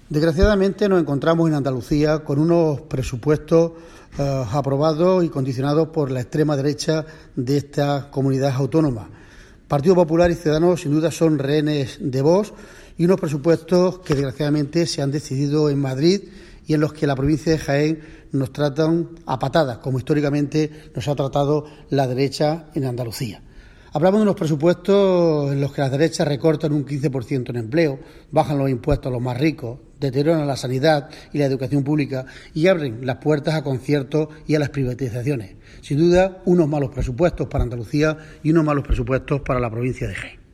Desgraciadamente nos encontramos en Andalucía con unos presupuestos aprobados y condicionados por la extrema derecha de esta comunidad autónoma. Partido Popular y Ciudadanos sin duda son rehenes de Vox y unos presupuestos que desgraciadamente se han decidido en Madrid y en los que la provincia de Jaén nos tratan a patadas, como históricamente nos ha tratado la derecha en Andalucía. Hablamos de unos presupuestos en los que las derechas recortan un 15% en empleo, bajan los impuestos a los más ricos, deterioran la sanidad y la educación pública y abren las puertas a conciertos y a las privatizaciones. Sin duda, unos malos presupuestos para Andalucía y unos malos presupuestos para la provincia de Jaén.